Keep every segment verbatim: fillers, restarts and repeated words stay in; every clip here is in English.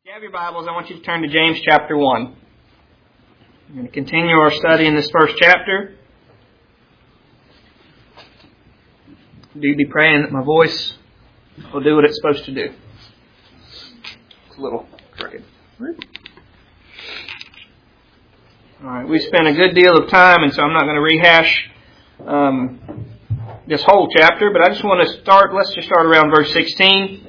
you have your Bibles, I want you to turn to James chapter one. We're going to continue our study in this first chapter. Do be praying that my voice will do what it's supposed to do. It's a little crooked. Alright, we spent a good deal of time, and so I'm not going to rehash um, this whole chapter, but I just want to start, let's just start around verse sixteen.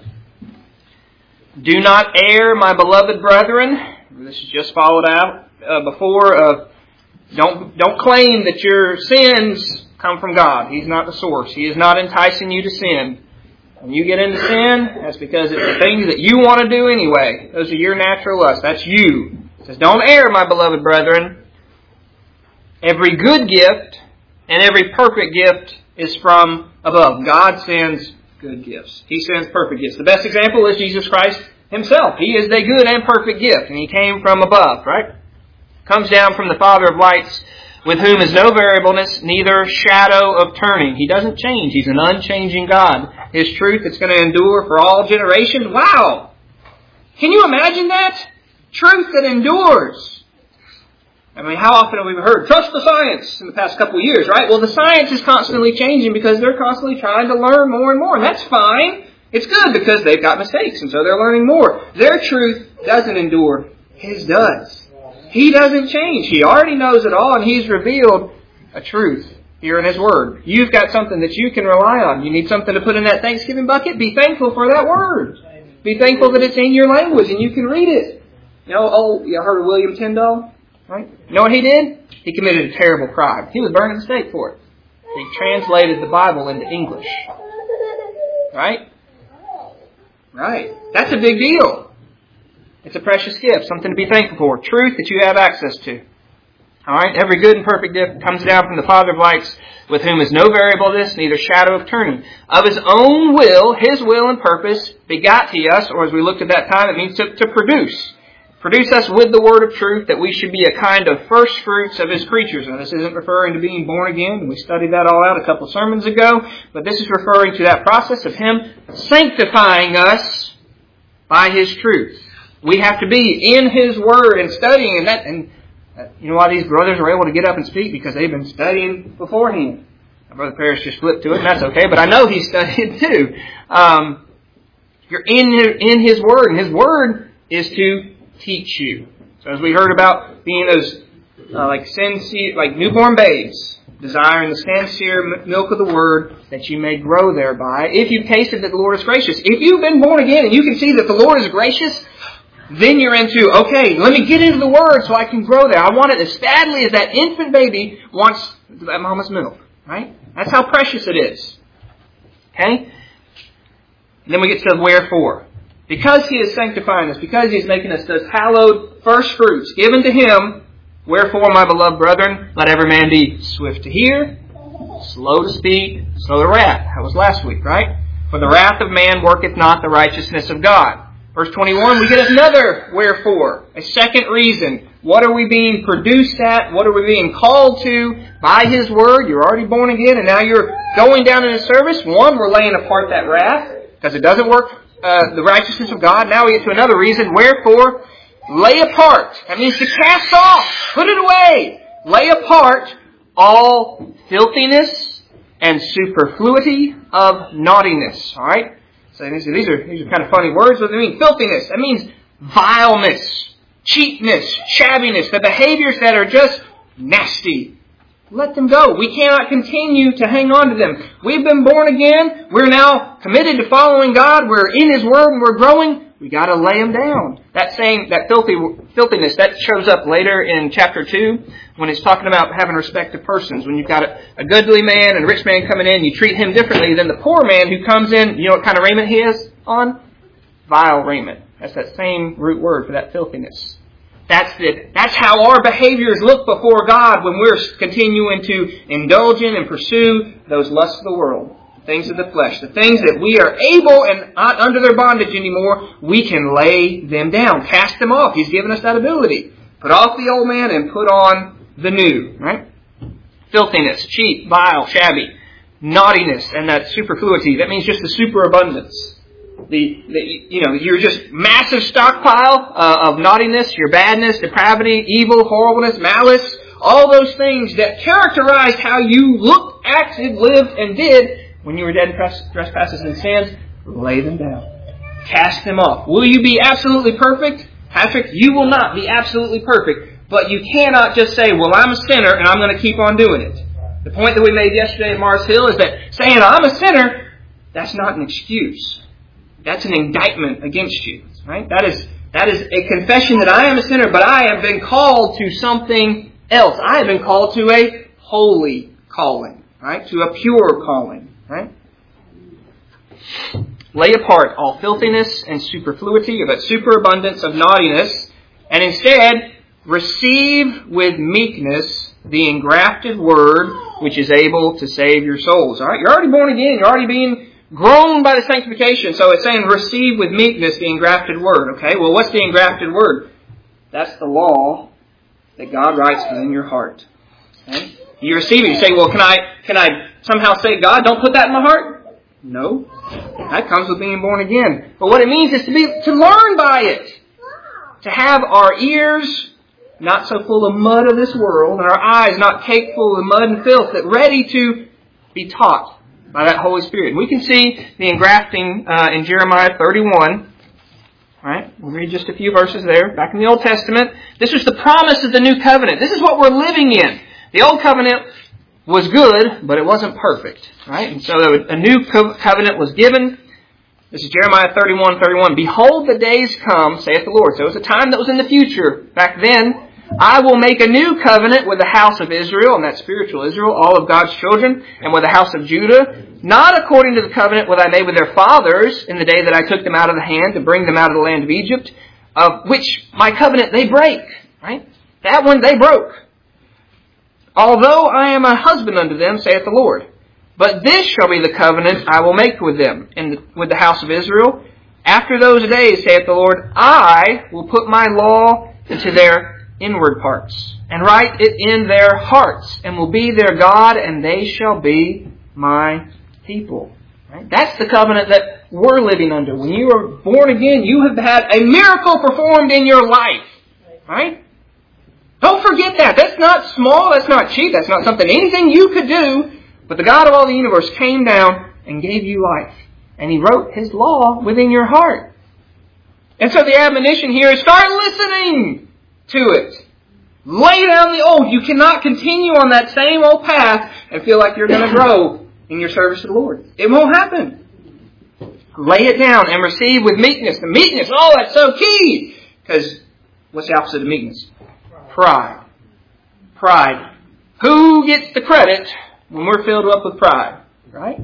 Do not err, my beloved brethren. This is just followed out uh, before. Uh, don't don't claim that your sins come from God. He's not the source. He is not enticing you to sin. When you get into sin, that's because it's the things that you want to do anyway. Those are your natural lusts. That's you. It says, don't err, my beloved brethren. Every good gift and every perfect gift is from above. God sends good gifts. He sends perfect gifts. The best example is Jesus Christ Himself. He is the good and perfect gift, and He came from above, right? Comes down from the Father of lights, with whom is no variableness, neither shadow of turning. He doesn't change. He's an unchanging God. His truth is going to endure for all generations. Wow! Can you imagine that? Truth that endures. I mean, how often have we heard, trust the science in the past couple of years, right? Well, the science is constantly changing because they're constantly trying to learn more and more. And that's fine. It's good because they've got mistakes, and so they're learning more. Their truth doesn't endure. His does. He doesn't change. He already knows it all, and He's revealed a truth here in His Word. You've got something that you can rely on. You need something to put in that Thanksgiving bucket? Be thankful for that Word. Be thankful that it's in your language and you can read it. You know, oh, you heard of William Tyndale? Right? You know what he did? He committed a terrible crime. He was burned at the stake for it. He translated the Bible into English. Right? Right. That's a big deal. It's a precious gift, something to be thankful for. Truth that you have access to. Alright? Every good and perfect gift comes down from the Father of lights, with whom is no variableness, neither shadow of turning. Of His own will, His will and purpose, begot He us, or as we looked at that time, it means to, to produce. Produce us with the word of truth, that we should be a kind of first fruits of His creatures. Now, this isn't referring to being born again, and we studied that all out a couple of sermons ago, but this is referring to that process of Him sanctifying us by His truth. We have to be in His Word and studying, and that, and uh, you know why these brothers are able to get up and speak? Because they've been studying beforehand. My brother Parrish just flipped to it, and that's okay, but I know he's studying too. Um, you're in, in His Word, and His Word is to teach you. So as we heard about being those uh, like sincere, like newborn babes, desiring the sincere milk of the Word, that you may grow thereby. If you've tasted that the Lord is gracious, if you've been born again and you can see that the Lord is gracious, then you're into, okay, let me get into the Word so I can grow there. I want it as badly as that infant baby wants that mama's milk. Right? That's how precious it is. Okay? And then we get to the wherefore. Because He is sanctifying us, because He is making us those hallowed first fruits given to Him, wherefore, my beloved brethren, let every man be swift to hear, slow to speak, slow to wrath. That was last week, right? For the wrath of man worketh not the righteousness of God. Verse twenty-one, we get another wherefore, a second reason. What are we being produced at? What are we being called to by His Word? You're already born again, and now you're going down into service. One, we're laying apart that wrath, because it doesn't work Uh, the righteousness of God. Now we get to another reason. Wherefore, lay apart. That means to cast off. Put it away. Lay apart all filthiness and superfluity of naughtiness. Alright? So these are, these are these are kind of funny words. What do they mean? Filthiness. That means vileness, cheapness, shabbiness, the behaviors that are just nasty. Let them go. We cannot continue to hang on to them. We've been born again. We're now committed to following God. We're in His Word and we're growing. We got to lay them down. That same, that filthy, filthiness, that shows up later in chapter two when it's talking about having respect to persons. When you've got a, a goodly man and a rich man coming in, you treat him differently than the poor man who comes in. You know what kind of raiment he has on? Vile raiment. That's that same root word for that filthiness. That's it. That's how our behaviors look before God when we're continuing to indulge in and pursue those lusts of the world, things of the flesh, the things that we are able and not under their bondage anymore. We can lay them down, cast them off. He's given us that ability. Put off the old man and put on the new. Right? Filthiness, cheap, vile, shabby, naughtiness, and that superfluity. That means just the superabundance. the, the you know, your just massive stockpile uh, of naughtiness, your badness, depravity, evil, horribleness, malice, all those things that characterized how you looked, acted, lived, and did when you were dead in trespasses and sins, lay them down. Cast them off. Will you be absolutely perfect? Patrick, you will not be absolutely perfect, but you cannot just say, well, I'm a sinner and I'm going to keep on doing it. The point that we made yesterday at Mars Hill is that saying I'm a sinner, that's not an excuse. That's an indictment against you. Right? That is that is a confession that I am a sinner, but I have been called to something else. I have been called to a holy calling, right? To a pure calling, right? Lay apart all filthiness and superfluity, but superabundance of naughtiness, and instead receive with meekness the engrafted word which is able to save your souls. All right, you're already born again. You're already being grown by the sanctification. So it's saying receive with meekness the engrafted word. Okay, well, what's the engrafted word? That's the law that God writes within your heart. Okay? You receive it. You say, well, can I can I somehow say, God, don't put that in my heart? No. That comes with being born again. But what it means is to be to learn by it. To have our ears not so full of mud of this world, and our eyes not caked full of mud and filth, but ready to be taught by that Holy Spirit. We can see the engrafting uh, in Jeremiah thirty-one. All right, we'll read just a few verses there. Back in the Old Testament, this was the promise of the new covenant. This is what we're living in. The Old Covenant was good, but it wasn't perfect. Right? And so a new covenant was given. This is Jeremiah thirty-one, thirty-one. Behold, the days come, saith the Lord. So it was a time that was in the future. Back then, I will make a new covenant with the house of Israel, and that's spiritual Israel, all of God's children, and with the house of Judah, not according to the covenant which I made with their fathers in the day that I took them out of the hand to bring them out of the land of Egypt, of which my covenant they break. Right? That one they broke. Although I am a husband unto them, saith the Lord. But this shall be the covenant I will make with them, and with the house of Israel. After those days, saith the Lord, I will put my law into their inward parts, and write it in their hearts, and will be their God, and they shall be my people. Right? That's the covenant that we're living under. When you are born again, you have had a miracle performed in your life. Right? Don't forget that. That's not small. That's not cheap. That's not something, anything you could do. But the God of all the universe came down and gave you life. And He wrote His law within your heart. And so the admonition here is start listening to it. Lay down the old. You cannot continue on that same old path and feel like you're going to grow in your service to the Lord. It won't happen. Lay it down and receive with meekness. The meekness, oh, that's so key. Because what's the opposite of meekness? Pride. Pride. Who gets the credit when we're filled up with pride? Right?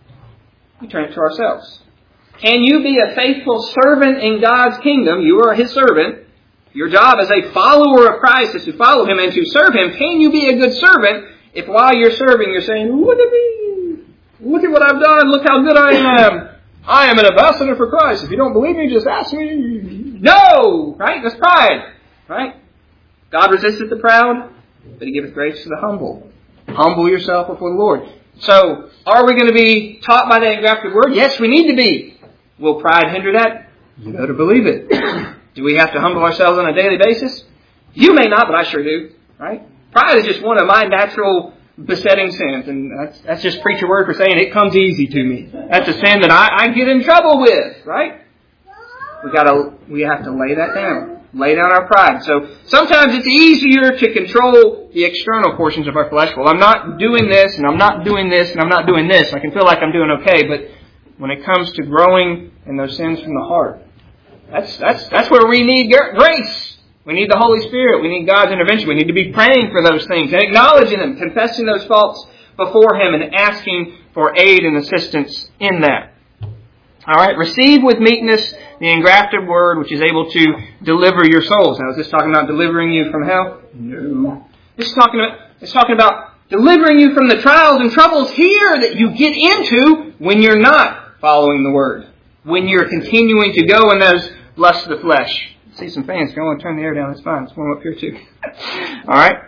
We turn it to ourselves. Can you be a faithful servant in God's kingdom? You are His servant. Your job as a follower of Christ is to follow Him and to serve Him. Can you be a good servant if while you're serving you're saying, look at me, look at what I've done, look how good I am. I am an ambassador for Christ. If you don't believe me, just ask me. No! Right? That's pride. Right? God resisteth the proud, but He giveth grace to the humble. Humble yourself before the Lord. So, are we going to be taught by the engrafted word? Yes, we need to be. Will pride hinder that? You better believe it. Do we have to humble ourselves on a daily basis? You may not, but I sure do. Right? Pride is just one of my natural besetting sins. And that's, that's just preacher word for saying it comes easy to me. That's a sin that I, I get in trouble with. Right? We gotta, we have to lay that down. Lay down our pride. So sometimes it's easier to control the external portions of our flesh. Well, I'm not doing this, and I'm not doing this, and I'm not doing this. I can feel like I'm doing okay, but when it comes to growing in those sins from the heart, that's that's that's where we need grace. We need the Holy Spirit. We need God's intervention. We need to be praying for those things and acknowledging them, confessing those faults before Him, and asking for aid and assistance in that. All right, receive with meekness the engrafted word which is able to deliver your souls. Now, is this talking about delivering you from hell? No. This is talking about, it's talking about delivering you from the trials and troubles here that you get into when you're not following the word. When you're continuing to go in those lusts of the flesh. I see some fans. If you want to turn the air down, that's fine. It's warm up here too. All right.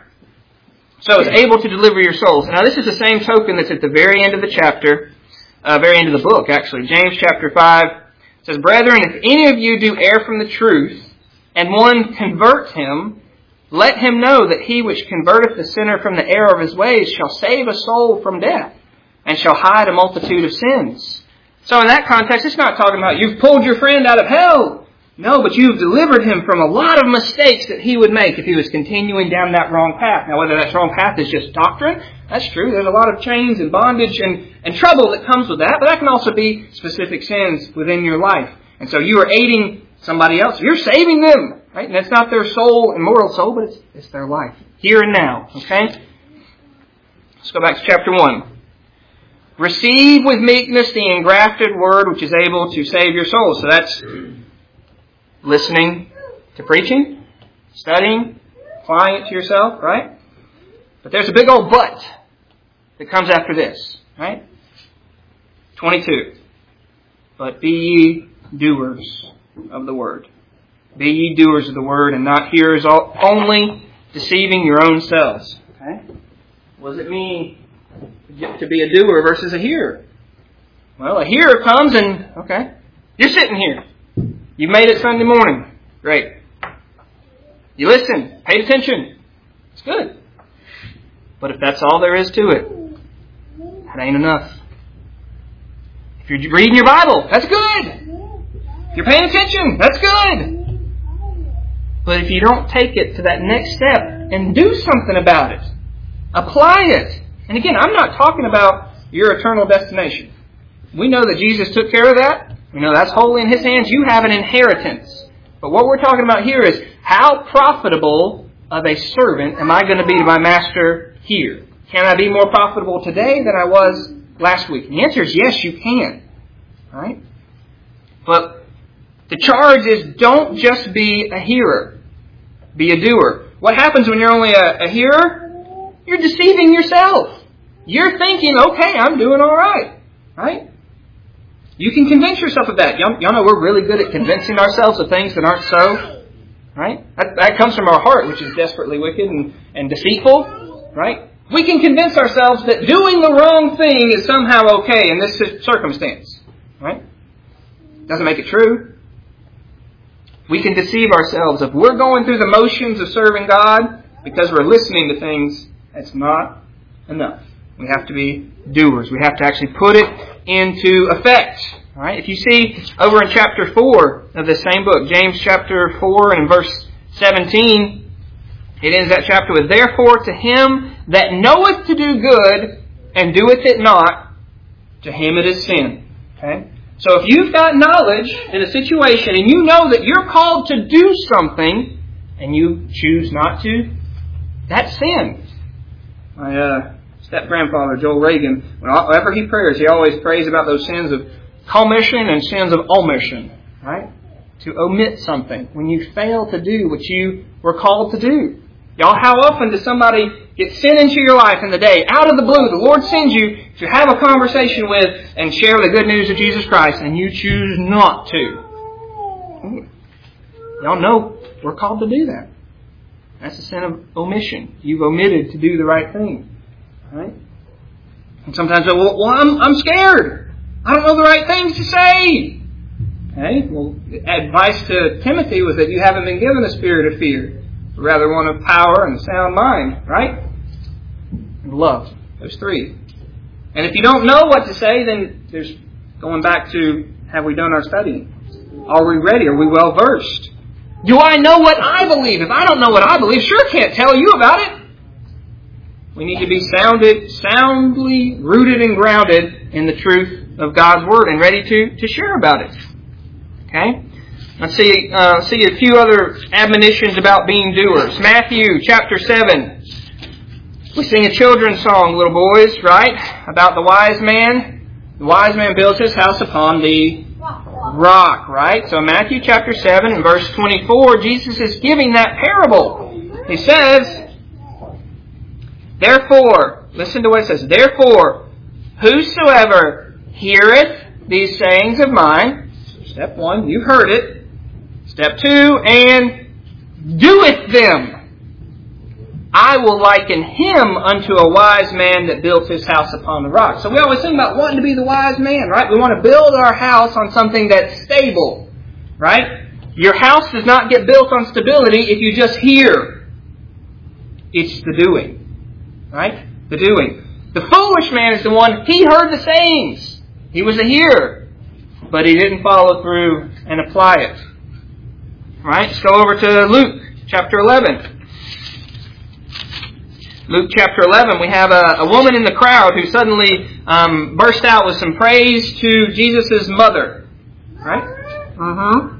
So it's able to deliver your souls. Now, this is the same token that's at the very end of the chapter. Uh, very end of the book, actually. James chapter five, It says, Brethren, if any of you do err from the truth, and one convert him, let him know that he which converteth the sinner from the error of his ways shall save a soul from death, and shall hide a multitude of sins. So in that context, it's not talking about you've pulled your friend out of hell. No, but you've delivered him from a lot of mistakes that he would make if he was continuing down that wrong path. Now, whether that wrong path is just doctrine, that's true. There's a lot of chains and bondage and, and trouble that comes with that, but that can also be specific sins within your life. And so you are aiding somebody else. You're saving them, right? And it's not their soul, immortal soul, but it's, it's their life. Here and now, okay? Let's go back to chapter one. Receive with meekness the engrafted word which is able to save your soul. So that's listening to preaching, studying, applying it to yourself, right? But there's a big old but that comes after this, right? twenty-two. But be ye doers of the word. Be ye doers of the word and not hearers only, deceiving your own selves. Okay? What does it mean to be a doer versus a hearer? Well, a hearer comes and, okay, you're sitting here. You've made it Sunday morning. Great. You listen. Paid attention. It's good. But if that's all there is to it, that ain't enough. If you're reading your Bible, that's good. If you're paying attention, that's good. But if you don't take it to that next step and do something about it, apply it. And again, I'm not talking about your eternal destination. We know that Jesus took care of that. We know that's wholly in His hands. You have an inheritance. But what we're talking about here is how profitable of a servant am I going to be to my master here? Can I be more profitable today than I was last week? And the answer is yes, you can. All right? But the charge is don't just be a hearer. Be a doer. What happens when you're only a, a hearer? You're deceiving yourself. You're thinking, okay, I'm doing all right. Right? You can convince yourself of that. Y'all, y'all know we're really good at convincing ourselves of things that aren't so. Right? That, that comes from our heart, which is desperately wicked and, and deceitful. Right? We can convince ourselves that doing the wrong thing is somehow okay in this circumstance. Right? Doesn't make it true. We can deceive ourselves if we're going through the motions of serving God because we're listening to things. That's not enough. We have to be doers. We have to actually put it into effect. All right? If you see over in chapter four of the same book, James chapter four and verse seventeen, it ends that chapter with, Therefore to him that knoweth to do good and doeth it not, to him it is sin. Okay? So if you've got knowledge in a situation and you know that you're called to do something and you choose not to, that's sin. My uh, step-grandfather, Joel Reagan, whenever he prays, he always prays about those sins of commission and sins of omission. Right? To omit something when you fail to do what you were called to do. Y'all, how often does somebody get sent into your life in the day, out of the blue, the Lord sends you to have a conversation with and share the good news of Jesus Christ, and you choose not to? Y'all know we're called to do that. That's a sin of omission. You've omitted to do the right thing. Right? And sometimes, well, well I'm, I'm scared. I don't know the right things to say. Okay? Well, advice to Timothy was that you haven't been given a spirit of fear, but rather one of power and a sound mind. Right? And love. Those three. And if you don't know what to say, then there's going back to, have we done our studying? Are we ready? Are we well versed? Do I know what I believe? If I don't know what I believe, sure can't tell you about it. We need to be sounded, soundly rooted and grounded in the truth of God's Word and ready to, to share about it. Okay? Let's see, uh, see a few other admonitions about being doers. Matthew chapter seven. We sing a children's song, little boys, right? About the wise man. The wise man builds his house upon the rock, right? So Matthew chapter seven and verse twenty-four, Jesus is giving that parable. He says, Therefore, listen to what it says, Therefore, whosoever heareth these sayings of mine, step one, you've heard it. Step two, and doeth them. I will liken him unto a wise man that built his house upon the rock. So we always think about wanting to be the wise man, right? We want to build our house on something that's stable, right? Your house does not get built on stability if you just hear. It's the doing, right? The doing. The foolish man is the one, he heard the sayings. He was a hearer, but he didn't follow through and apply it. All right, let's go over to Luke chapter eleven. Luke chapter eleven, we have a, a woman in the crowd who suddenly um, burst out with some praise to Jesus' mother. Right? Uh-huh.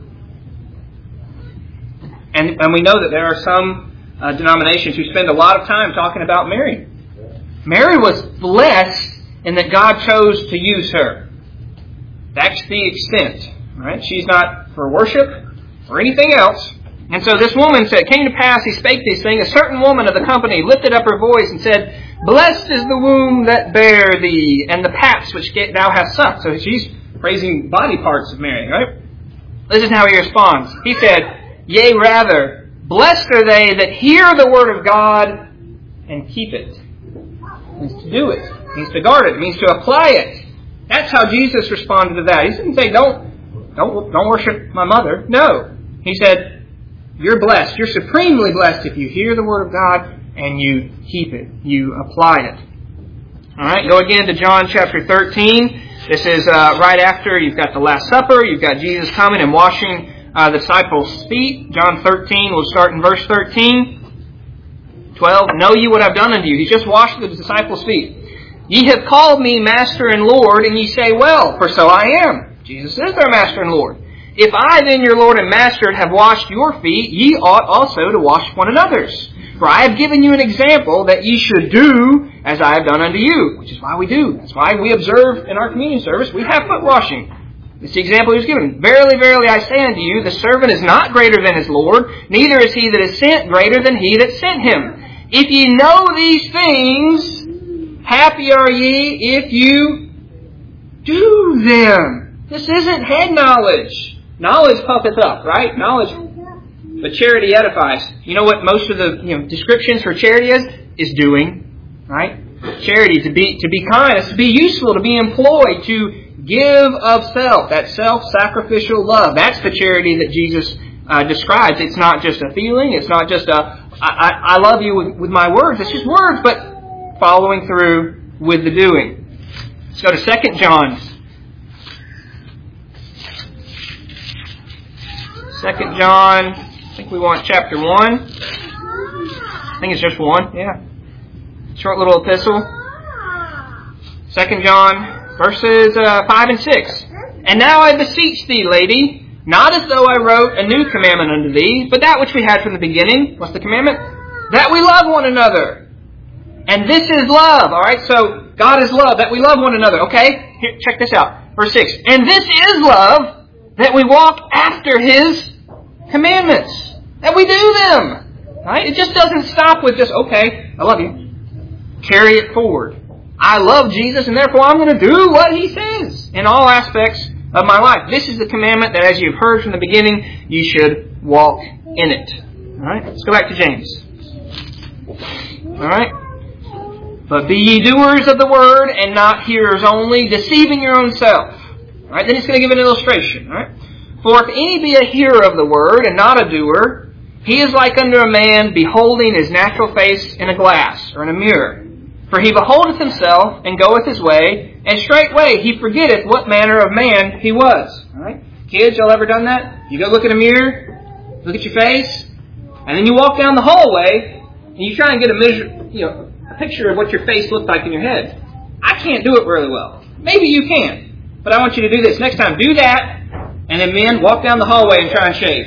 And, and we know that there are some uh, denominations who spend a lot of time talking about Mary. Mary was blessed in that God chose to use her. That's the extent. Right? She's not for worship or anything else. And so this woman said, came to pass, he spake these things. A certain woman of the company lifted up her voice and said, Blessed is the womb that bare thee, and the paps which thou hast sucked. So she's praising body parts of Mary, right? Listen how he responds. He said, Yea, rather, blessed are they that hear the word of God and keep it. It means to do it. It means to guard it. It means to apply it. That's how Jesus responded to that. He didn't say, don't, don't, don't worship my mother. No. He said, you're blessed. You're supremely blessed if you hear the Word of God and you keep it. You apply it. All right, go again to John chapter thirteen. This is uh, right after you've got the Last Supper. You've got Jesus coming and washing uh, the disciples' feet. John thirteen, we'll start in verse thirteen. twelve, Know ye what I've done unto you? He's just washed the disciples' feet. Ye have called me Master and Lord, and ye say, Well, for so I am. Jesus is their Master and Lord. If I then, your Lord and Master, have washed your feet, ye ought also to wash one another's. For I have given you an example that ye should do as I have done unto you. Which is why we do. That's why we observe in our communion service, we have foot washing. It's the example he was given. Verily, verily, I say unto you, the servant is not greater than his Lord, neither is he that is sent greater than he that sent him. If ye know these things, happy are ye if you do them. This isn't head knowledge. Knowledge puffeth up, right? Knowledge, but charity edifies. You know what most of the you know descriptions for charity is? Is doing, right? Charity, to be to be kind, is to be useful, to be employed, to give of self. That self-sacrificial love. That's the charity that Jesus uh, describes. It's not just a feeling. It's not just a I, I, I love you with, with my words. It's just words, but following through with the doing. Let's go to Second John. Second John, I think we want chapter one. I think it's just one, yeah. Short little epistle. Second John, verses uh, five and six. And now I beseech thee, lady, not as though I wrote a new commandment unto thee, but that which we had from the beginning. What's the commandment? That we love one another. And this is love, alright? So, God is love, that we love one another, okay? Here, check this out. Verse six. And this is love, that we walk after His commandments. That we do them. Right? It just doesn't stop with just, okay, I love you. Carry it forward. I love Jesus and therefore I'm going to do what He says in all aspects of my life. This is the commandment that as you've heard from the beginning, you should walk in it. Alright? Let's go back to James. Alright? But be ye doers of the word and not hearers only, deceiving your own self. Alright? Then it's going to give an illustration. Alright? For if any be a hearer of the word, and not a doer, he is like unto a man beholding his natural face in a glass, or in a mirror. For he beholdeth himself, and goeth his way, and straightway he forgetteth what manner of man he was. All right? Kids, y'all ever done that? You go look in a mirror, look at your face, and then you walk down the hallway, and you try and get a measure, you know, a picture of what your face looked like in your head. I can't do it really well. Maybe you can, but I want you to do this. Next time, do that. And then men, walk down the hallway and try and shave.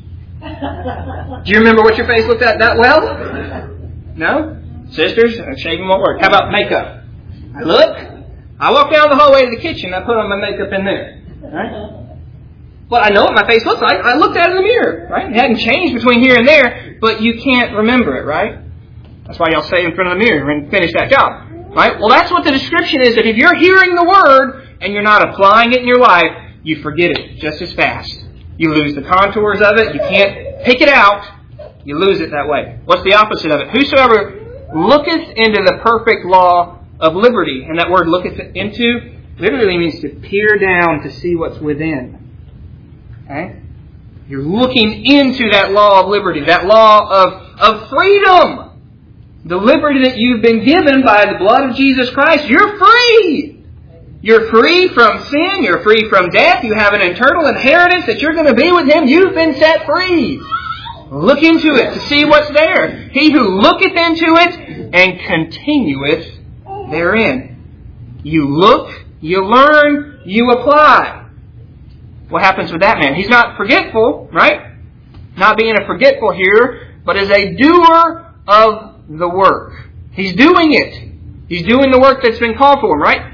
Do you remember what your face looked at that well? No? Sisters, shaving won't work. How about makeup? I look. I walk down the hallway to the kitchen. I put on my makeup in there. Right? Well, I know what my face looks like. I looked at it in the mirror. Right? It hadn't changed between here and there, but you can't remember it, right? That's why y'all stay in front of the mirror and finish that job. Right? Well, that's what the description is. That if you're hearing the Word and you're not applying it in your life, you forget it just as fast. You lose the contours of it. You can't pick it out. You lose it that way. What's the opposite of it? Whosoever looketh into the perfect law of liberty. And that word looketh into literally means to peer down to see what's within. Okay? You're looking into that law of liberty, that law of, of freedom. The liberty that you've been given by the blood of Jesus Christ. You're free. You're free from sin. You're free from death. You have an eternal inheritance that you're going to be with Him. You've been set free. Look into it to see what's there. He who looketh into it and continueth therein. You look, you learn, you apply. What happens with that man? He's not forgetful, right? Not being a forgetful hearer, but as a doer of the work. He's doing it. He's doing the work that's been called for him, right?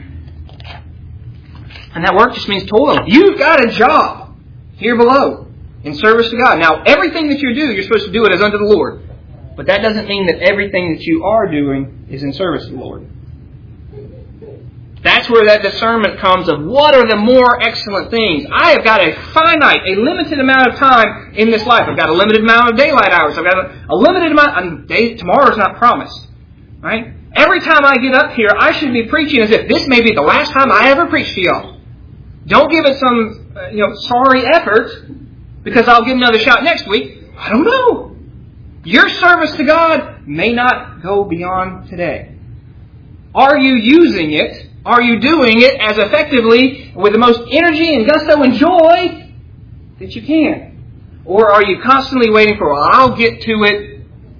And that work just means toil. You've got a job here below in service to God. Now, everything that you do, you're supposed to do it as unto the Lord. But that doesn't mean that everything that you are doing is in service to the Lord. That's where that discernment comes of what are the more excellent things. I have got a finite, a limited amount of time in this life. I've got a limited amount of daylight hours. I've got a, a limited amount. And day, tomorrow's not promised. Right? Every time I get up here, I should be preaching as if this may be the last time I ever preach to y'all. Don't give it some, uh, you know, sorry effort because I'll get another shot next week. I don't know. Your service to God may not go beyond today. Are you using it? Are you doing it as effectively with the most energy and gusto and joy that you can? Or are you constantly waiting for, well, I'll get to it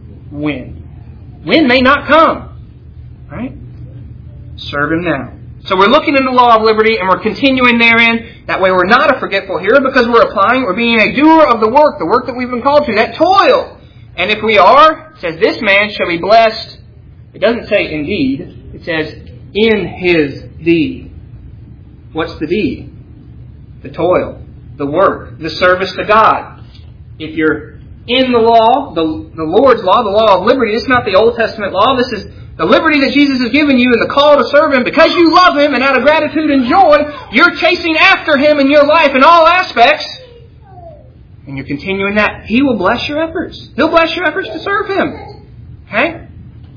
when? When may not come. Right? Serve Him now. So we're looking into the law of liberty and we're continuing therein. That way we're not a forgetful hearer because we're applying, we're being a doer of the work, the work that we've been called to, that toil. And if we are, it says, this man shall be blessed. It doesn't say indeed. It says, in his deed. What's the deed? The toil, the work, the service to God. If you're in the law, the, the Lord's law, the law of liberty, it's not the Old Testament law. This is the liberty that Jesus has given you and the call to serve Him. Because you love Him and out of gratitude and joy, you're chasing after Him in your life in all aspects. And you're continuing that. He will bless your efforts. He'll bless your efforts to serve Him. Okay?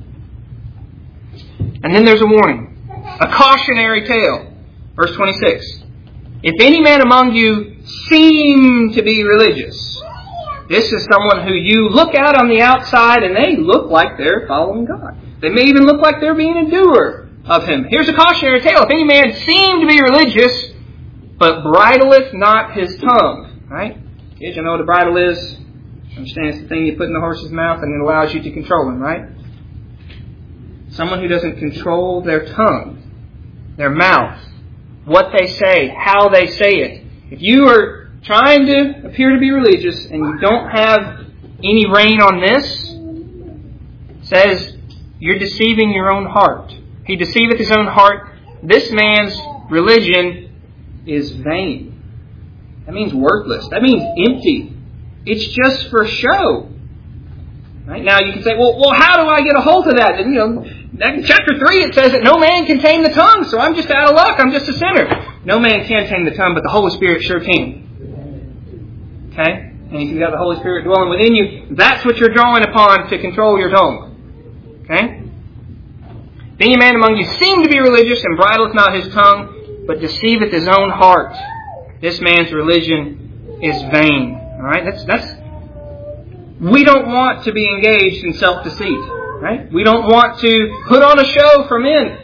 And then there's a warning. A cautionary tale. Verse twenty-six. If any man among you seem to be religious, this is someone who you look out on the outside and they look like they're following God. They may even look like they're being a doer of Him. Here's a cautionary tale. If any man seem to be religious, but bridleth not his tongue. Right? Kids, you know what a bridle is? Understand it's the thing you put in the horse's mouth and it allows you to control him, right? Someone who doesn't control their tongue, their mouth, what they say, how they say it. If you are trying to appear to be religious and you don't have any rein on this, it says you're deceiving your own heart. He deceiveth his own heart. This man's religion is vain. That means worthless. That means empty. It's just for show. Right? Now you can say, well, well, how do I get a hold of that? And, you know, in chapter three it says that no man can tame the tongue, so I'm just out of luck. I'm just a sinner. No man can tame the tongue, but the Holy Spirit sure can. Okay? And if you've got the Holy Spirit dwelling within you, that's what you're drawing upon to control your tongue. Okay? If any man among you seem to be religious and bridleth not his tongue, but deceiveth his own heart, this man's religion is vain. All right? That's that's. We don't want to be engaged in self-deceit, right? We don't want to put on a show for men.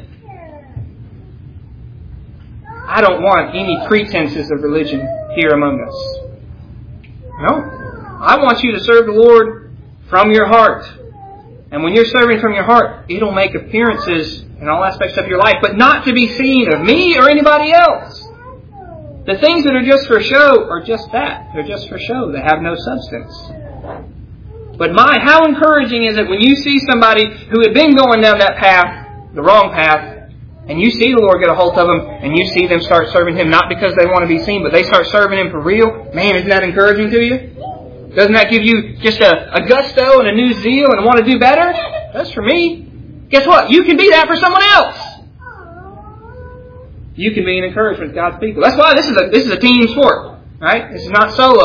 I don't want any pretenses of religion here among us. No. I want you to serve the Lord from your heart. And when you're serving from your heart, it'll make appearances in all aspects of your life, but not to be seen of me or anybody else. The things that are just for show are just that. They're just for show. They have no substance. But my, how encouraging is it when you see somebody who had been going down that path, the wrong path, and you see the Lord get a hold of them, and you see them start serving Him, not because they want to be seen, but they start serving Him for real. Man, isn't that encouraging to you? Doesn't that give you just a, a gusto and a new zeal and want to do better? That's for me. Guess what? You can be that for someone else. You can be an encouragement to God's people. That's why this is a this is a team sport, right? This is not solo.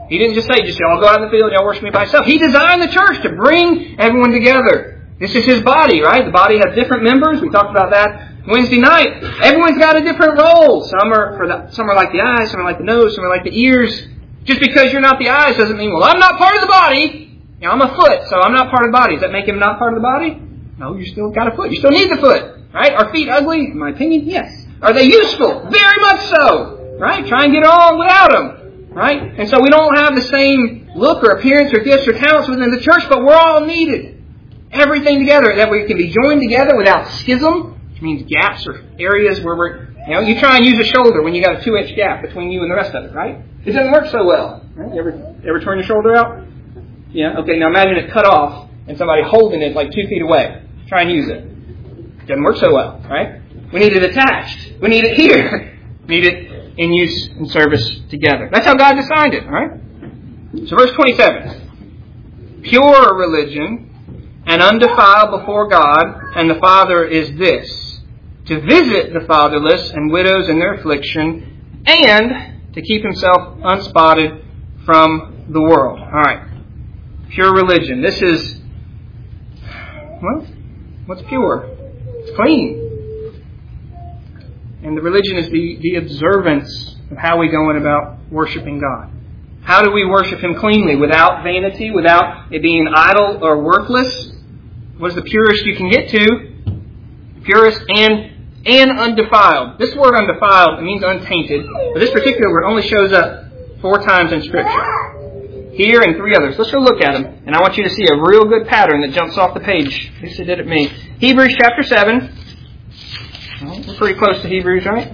He didn't just say, just y'all go out in the field and y'all worship me by yourself. He designed the church to bring everyone together. This is His body, right? The body has different members. We talked about that Wednesday night. Everyone's got a different role. Some are for the, some are like the eyes, some are like the nose, some are like the ears. Just because you're not the eyes doesn't mean, well, I'm not part of the body. You know, I'm a foot, so I'm not part of the body. Does that make Him not part of the body? No, you still got a foot. You still need the foot, right? Are feet ugly? In my opinion, yes. Are they useful? Very much so, right? Try and get on without them, right? And so we don't have the same look or appearance or gifts or talents within the church, but we're all needed. Everything together, that we can be joined together without schism, which means gaps or areas where we're, you know, you try and use a shoulder when you got a two-inch gap between you and the rest of it, right? It doesn't work so well. Right? You ever, ever turn your shoulder out? Yeah, okay, now imagine it cut off and somebody holding it like two feet away. Try and use it. Doesn't work so well, right? We need it attached. We need it here. We need it in use and service together. That's how God designed it, all right? So verse twenty-seven. Pure religion and undefiled before God and the Father is this, to visit the fatherless and widows in their affliction, and to keep himself unspotted from the world. All right. Pure religion. This is, well, what's pure? It's clean. And the religion is the, the observance of how we go in about worshiping God. How do we worship Him cleanly, without vanity, without it being idle or worthless? What is the purest you can get to? Purest and and undefiled. This word undefiled, it means untainted. But this particular word only shows up four times in Scripture. Here and three others. Let's go look at them. And I want you to see a real good pattern that jumps off the page. At least it did at me. Hebrews chapter seven. Well, we're pretty close to Hebrews, right?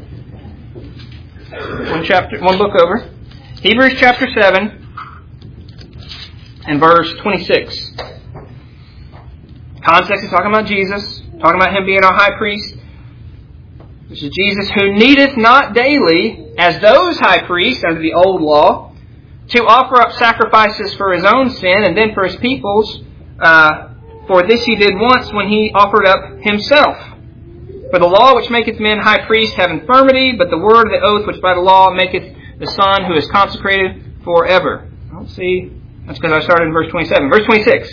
One chapter, one book over. Hebrews chapter seven and verse twenty-six. Context is talking about Jesus, talking about Him being our high priest. This is Jesus who needeth not daily, as those high priests under the old law, to offer up sacrifices for His own sin and then for His people's. Uh, for this He did once when He offered up Himself. For the law which maketh men high priests have infirmity, but the word of the oath which by the law maketh the Son who is consecrated forever. Let's see. That's because I started in verse twenty-seven. Verse twenty-six.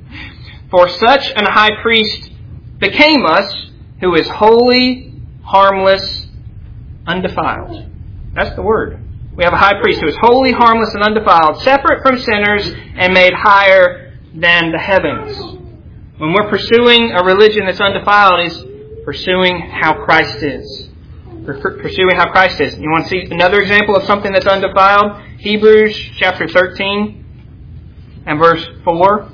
For such an high priest became us, who is holy, harmless, undefiled. That's the word. We have a high priest who is holy, harmless, and undefiled, separate from sinners, and made higher than the heavens. When we're pursuing a religion that's undefiled, is pursuing how Christ is. Pursuing how Christ is. You want to see another example of something that's undefiled? Hebrews chapter thirteen and verse four.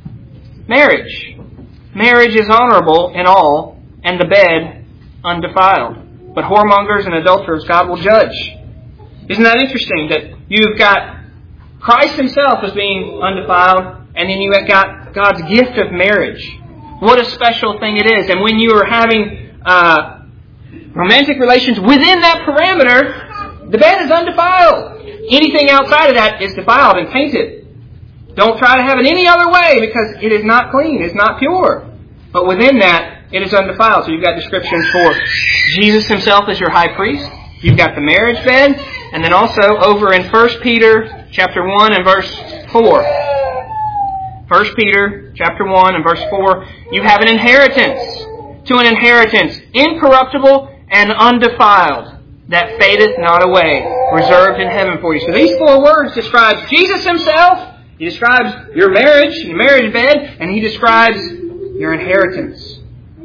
Marriage. Marriage is honorable in all, and the bed undefiled. But whoremongers and adulterers God will judge. Isn't that interesting that you've got Christ Himself as being undefiled, and then you've got God's gift of marriage. What a special thing it is. And when you are having uh, romantic relations within that parameter, the bed is undefiled. Anything outside of that is defiled and tainted. Don't try to have it any other way, because it is not clean. It's not pure. But within that, it is undefiled. So you've got descriptions for Jesus Himself as your high priest. You've got the marriage bed. And then also over in First Peter chapter one and verse four. First Peter chapter one and verse four. You have an inheritance. To an inheritance incorruptible and undefiled, that fadeth not away, reserved in heaven for you. So these four words describe Jesus Himself. He describes your marriage, your marriage bed, and He describes your inheritance.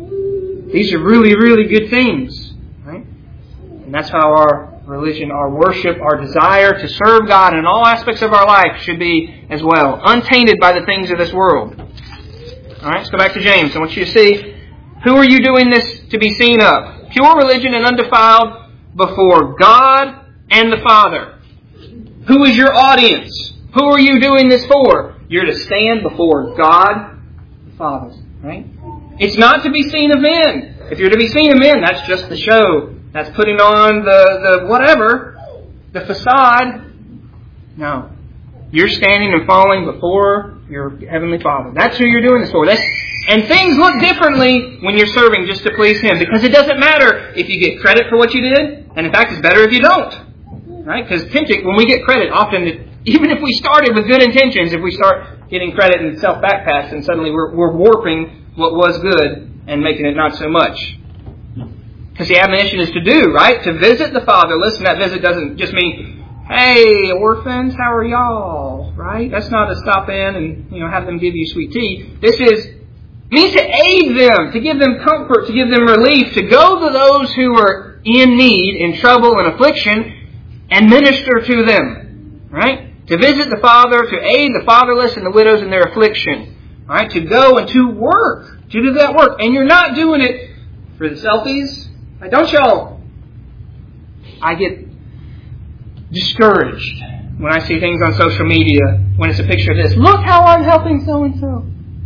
These are really, really good things, right? And that's how our religion, our worship, our desire to serve God in all aspects of our life should be as well, untainted by the things of this world. All right, let's go back to James. I want you to see, who are you doing this to be seen of? Pure religion and undefiled before God and the Father. Who is your audience? Who are you doing this for? You're to stand before God the Father, right? It's not to be seen of men. If you're to be seen of men, that's just the show. That's putting on the, the whatever, the facade. No. You're standing and falling before your Heavenly Father. That's who you're doing this for. That's, and things look differently when you're serving just to please Him, because it doesn't matter if you get credit for what you did, and in fact it's better if you don't. Right? Because when we get credit, often it Even if we started with good intentions, if we start getting credit and self-backpass, then suddenly we're, we're warping what was good and making it not so much. Because the admonition is to do, right? To visit the fatherless, and that visit doesn't just mean, hey, orphans, how are y'all? Right? That's not to stop in and, you know, have them give you sweet tea. This is means to aid them, to give them comfort, to give them relief, to go to those who are in need, in trouble and affliction, and minister to them. Right? To visit the father, to aid the fatherless and the widows in their affliction. Right? To go and to work, to do that work. And you're not doing it for the selfies. Right? Don't y'all... I get discouraged when I see things on social media, when it's a picture of this. Look how I'm helping so-and-so.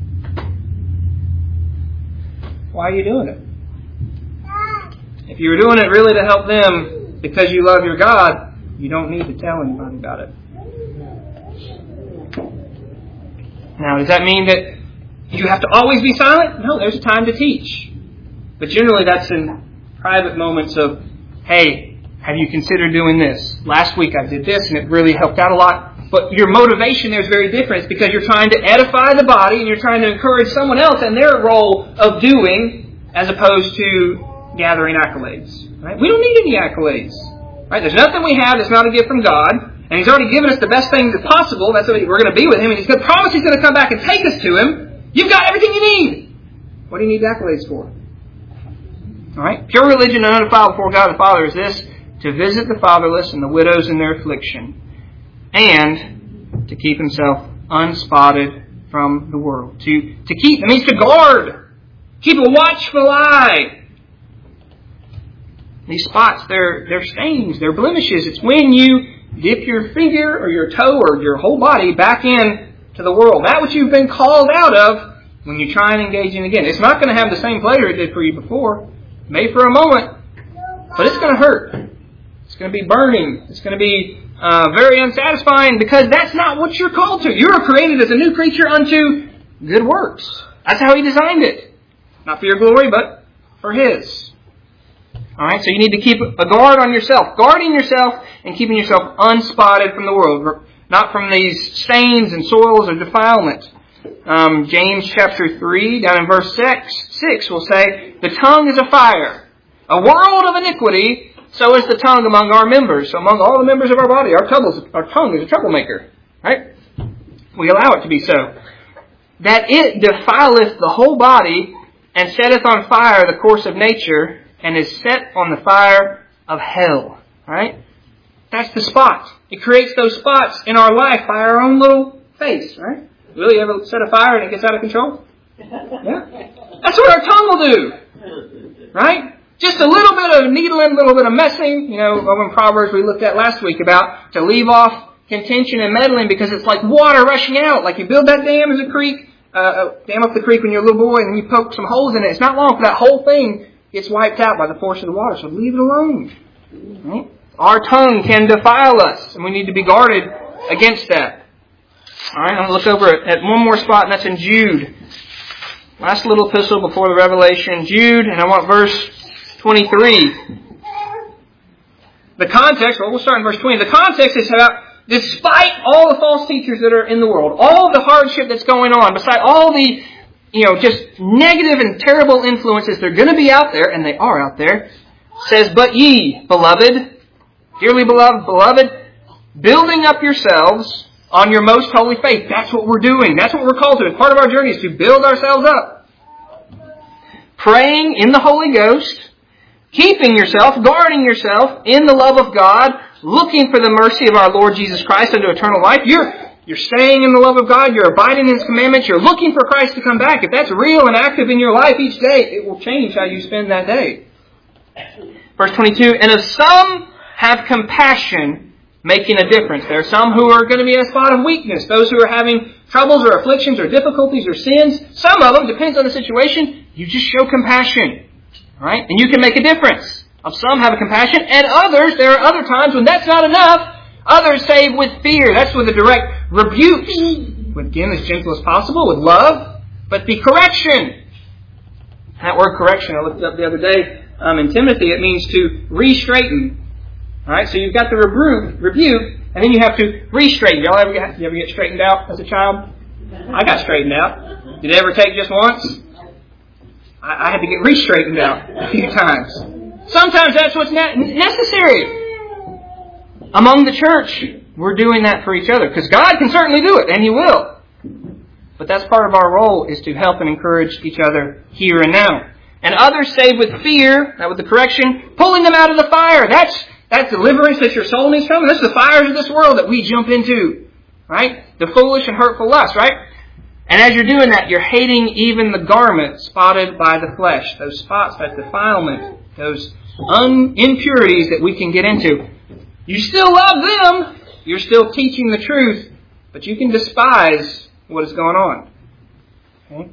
Why are you doing it? If you were doing it really to help them because you love your God, you don't need to tell anybody about it. Now, does that mean that you have to always be silent? No, there's a time to teach. But generally that's in private moments of, hey, have you considered doing this? Last week I did this and it really helped out a lot. But your motivation there is very different. It's because you're trying to edify the body and you're trying to encourage someone else in their role of doing as opposed to gathering accolades. Right? We don't need any accolades. Right? There's nothing we have that's not a gift from God. And He's already given us the best thing possible. That's what we're going to be with Him. And He's going to promise He's going to come back and take us to Him. You've got everything you need. What do you need accolades for? All right? Pure religion and undefiled before God the Father is this: to visit the fatherless and the widows in their affliction, and to keep himself unspotted from the world. To, to keep, it means to guard. Keep a watchful eye. These spots, they're, they're stains, they're blemishes. It's when you dip your finger or your toe or your whole body back in to the world. That which you've been called out of, when you try and engage in again. It's not going to have the same pleasure it did for you before. Maybe for a moment, but it's going to hurt. It's going to be burning. It's going to be uh, very unsatisfying because that's not what you're called to. You're created as a new creature unto good works. That's how He designed it. Not for your glory, but for His. All right, so you need to keep a guard on yourself. Guarding yourself and keeping yourself unspotted from the world. Not from these stains and soils of defilement. Um, James chapter three, down in verse six, six will say, the tongue is a fire, a world of iniquity. So is the tongue among our members. So among all the members of our body, our, troubles, our tongue is a troublemaker. Right? We allow it to be so. That it defileth the whole body, and setteth on fire the course of nature, and is set on the fire of hell. Right? That's the spot. It creates those spots in our life by our own little face. Right? Really, you ever set a fire and it gets out of control? Yeah? That's what our tongue will do. Right? Just a little bit of needling, a little bit of messing. You know, over in Proverbs we looked at last week about to leave off contention and meddling because it's like water rushing out. Like you build that dam as a creek, uh, dam up the creek when you're a little boy and then you poke some holes in it. It's not long for that whole thing gets wiped out by the force of the water. So leave it alone. Right? Our tongue can defile us and we need to be guarded against that. Alright, I'm going to look over at one more spot and that's in Jude. Last little epistle before the Revelation. Jude, and I want verse twenty-three. The context, well, we'll start in verse twenty. The context is about, despite all the false teachers that are in the world, all the hardship that's going on, beside all the, you know, just negative and terrible influences that are going to be out there, and they are out there, says, but ye, beloved, dearly beloved, beloved, building up yourselves on your most holy faith. That's what we're doing. That's what we're called to. And part of our journey is to build ourselves up. Praying in the Holy Ghost, keeping yourself, guarding yourself in the love of God, looking for the mercy of our Lord Jesus Christ unto eternal life. You're, you're staying in the love of God. You're abiding in His commandments. You're looking for Christ to come back. If that's real and active in your life each day, it will change how you spend that day. Verse twenty-two, and if some have compassion, making a difference. There are some who are going to be in a spot of weakness. Those who are having troubles or afflictions or difficulties or sins. Some of them, depends on the situation, you just show compassion. All right? And you can make a difference. Of some have a compassion, and others, there are other times when that's not enough. Others save with fear. That's with a direct rebuke. With, again, as gentle as possible, with love, but the correction. That word correction, I looked it up the other day um, in Timothy, it means to re-straighten. All right, so you've got the rebuke, rebuke, And then you have to re-straighten. Y'all ever get, you ever get straightened out as a child? I got straightened out. Did it ever take just once? I, I had to get re-straightened out a few times. Sometimes that's what's ne- necessary. Among the church, we're doing that for each other. Because God can certainly do it, and He will. But that's part of our role, is to help and encourage each other here and now. And others save with fear, that with the correction, pulling them out of the fire. That's that's deliverance that your soul needs from. That's the fires of this world that we jump into. Right? The foolish and hurtful lust, right? And as you're doing that, you're hating even the garment spotted by the flesh. Those spots, that defilement, those un- impurities that we can get into. You still love them. You're still teaching the truth. But you can despise what is going on. Okay?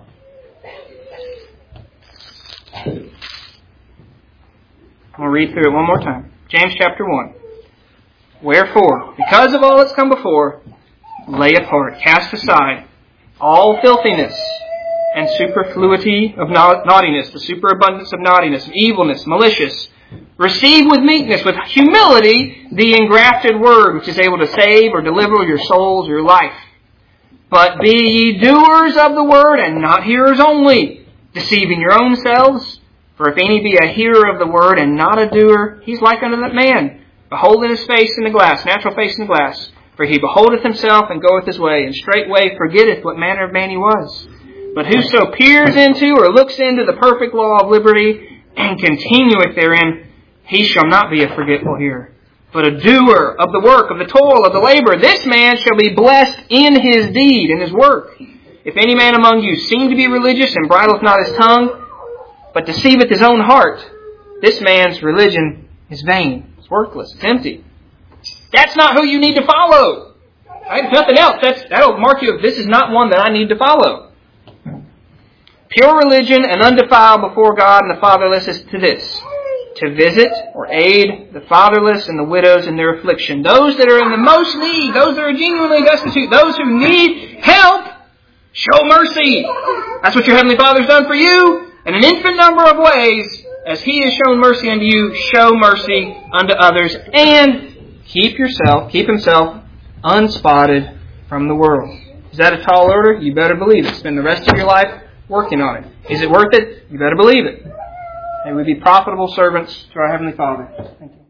I'm going to read through it one more time. James chapter one. Wherefore, because of all that's come before, lay apart, cast aside all filthiness and superfluity of naughtiness, the superabundance of naughtiness, of evilness, malicious. Receive with meekness, with humility, the engrafted word, which is able to save or deliver your souls, your life. But be ye doers of the word, and not hearers only, deceiving your own selves. For if any be a hearer of the word, and not a doer, he's like unto that man, beholding his face in the glass, natural face in the glass. For he beholdeth himself, and goeth his way, and straightway forgetteth what manner of man he was. But whoso peers into, or looks into the perfect law of liberty, and continueth therein, he shall not be a forgetful hearer, but a doer of the work, of the toil, of the labor. This man shall be blessed in his deed, in his work. If any man among you seem to be religious, and bridleth not his tongue, but deceiveth his own heart, this man's religion is vain. It's worthless. It's empty. That's not who you need to follow. Right? If nothing else, that's, that'll mark you, this is not one that I need to follow. Pure religion and undefiled before God and the fatherless is to this: to visit or aid the fatherless and the widows in their affliction. Those that are in the most need, those that are genuinely destitute, those who need help, show mercy. That's what your Heavenly Father's done for you. In an infinite number of ways, as He has shown mercy unto you, show mercy unto others. And keep yourself, keep Himself unspotted from the world. Is that a tall order? You better believe it. Spend the rest of your life working on it. Is it worth it? You better believe it. May we be profitable servants to our Heavenly Father. Thank you.